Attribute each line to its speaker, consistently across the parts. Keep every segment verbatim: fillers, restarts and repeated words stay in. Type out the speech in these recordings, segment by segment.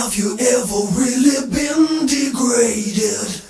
Speaker 1: Have you ever really been degraded?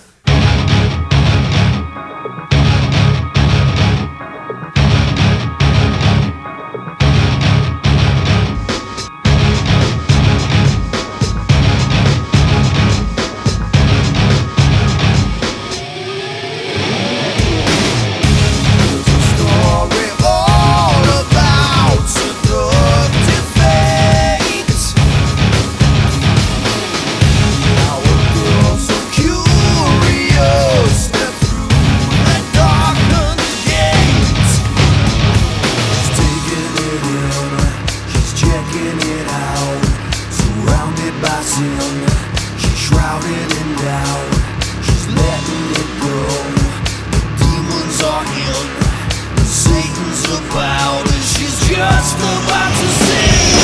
Speaker 2: She's shrouded in doubt. She's letting it go. The demons are in, Satan's about, and she's just about to sing.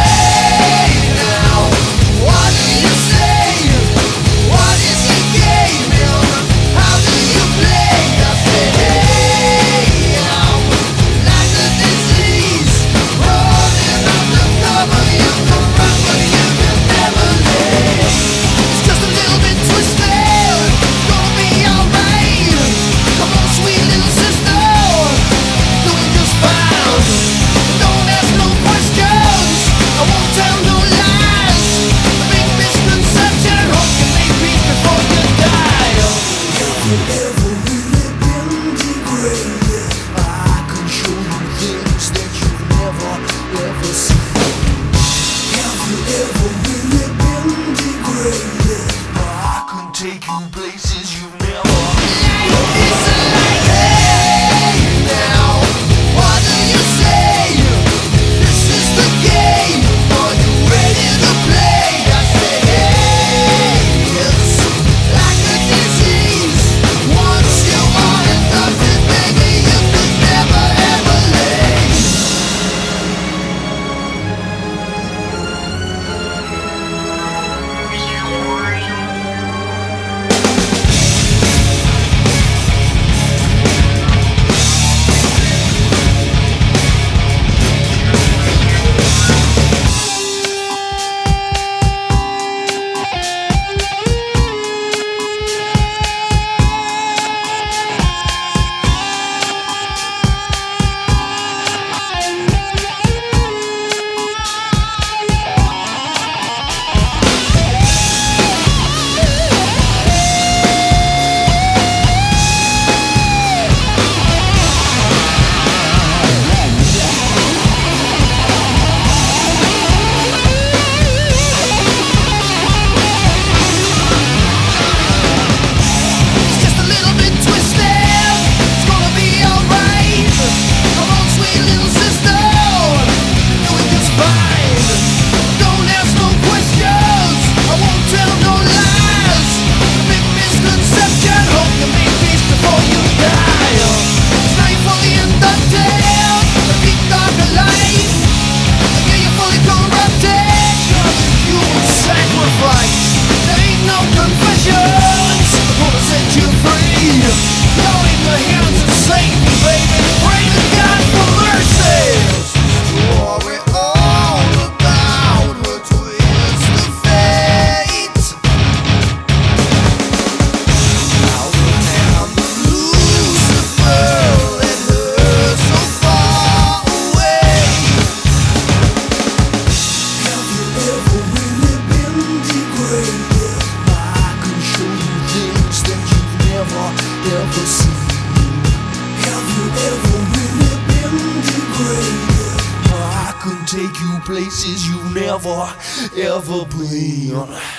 Speaker 2: Hey now, what do you say? What is your game? How do you play? I say, hey now, like a disease rolling undercover. You can run, but you can never live. It's just a little bit twisted. Gonna be alright. Come on, sweet little sister, doing just fine. Don't ask no questions. I won't tell no lies. A big misconception. Hope you make peace before you die.
Speaker 1: Have you ever really been degraded?
Speaker 2: I can show you things that you've never ever seen.
Speaker 1: Have you ever really been degraded?
Speaker 2: I can take you places you've never.
Speaker 1: It's
Speaker 2: like, hey now, what do you say? This is the game. Are you ready to play? I say, hey, it's like a disease. Once you are infected, baby, you can never ever leave. Ever seen.
Speaker 1: Have you ever really been degraded?
Speaker 2: I can take you places you've never ever been.